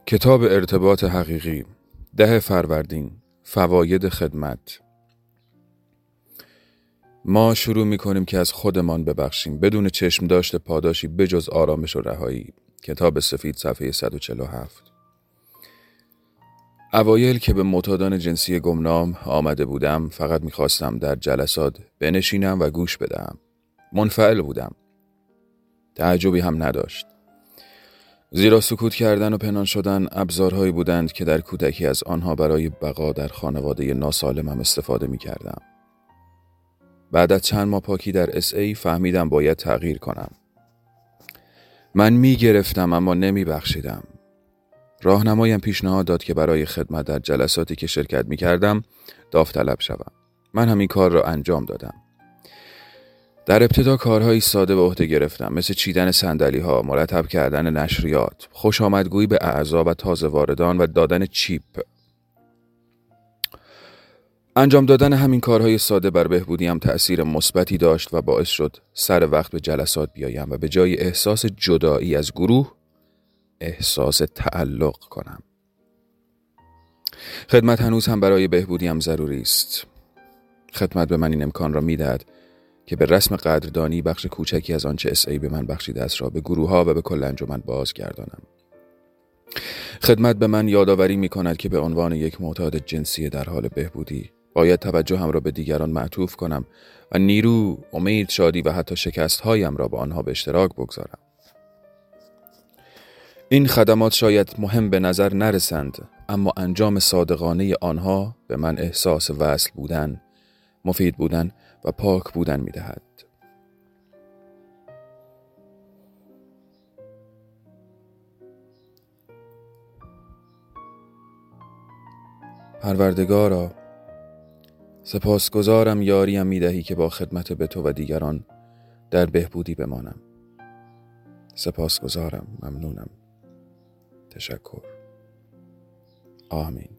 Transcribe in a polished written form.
کتاب ارتباط حقیقی 10 فروردین فواید خدمت. ما شروع می‌کنیم که از خودمان ببخشیم بدون چشم داشت پاداشی بجز آرامش و رهایی. کتاب سفید صفحه 147. اوایل که به معتادان جنسی گمنام آمده بودم فقط می‌خواستم در جلسات بنشینم و گوش بدهم. منفعل بودم. تعجبی هم نداشت. زیرا سکوت کردن و پنهان شدن ابزارهایی بودند که در کودکی از آنها برای بقا در خانواده ناسالمم استفاده می کردم. بعد از چند ماه پاکی در SA فهمیدم باید تغییر کنم. من می گرفتم اما نمی بخشیدم. راهنمایم پیشنهاد داد که برای خدمت در جلساتی که شرکت می کردم داوطلب شوم. من همین کار را انجام دادم. در ابتدا کارهایی ساده به عهده گرفتم، مثل چیدن صندلی‌ها، مرتب کردن نشریات، خوش آمدگویی به اعضا و تازه واردان و دادن چیپ. انجام دادن همین کارهای ساده بر بهبودیم تأثیر مثبتی داشت و باعث شد سر وقت به جلسات بیایم و به جای احساس جدایی از گروه احساس تعلق کنم. خدمت هنوز هم برای بهبودیم ضروری است. خدمت به من این امکان را می‌دهد که به رسم قدردانی بخش کوچکی از آنچه SA به من بخشیده است را به گروه‌ها و به کل انجمن بازگردانم. خدمت به من یادآوری می‌کند که به عنوان یک معتاد جنسی در حال بهبودی باید توجهم را به دیگران معطوف کنم و نیرو، امید، شادی و حتی شکست‌هایم را با آنها به اشتراک بگذارم. این خدمات شاید مهم به نظر نرسند، اما انجام صادقانه آنها به من احساس وصل بودن، مفید بودن و پاک بودن می‌دهد. پروردگارا، سپاسگزارم یاریم می‌دهی که با خدمت به تو و دیگران در بهبودی بمانم. سپاسگزارم، ممنونم. تشکر. آمین.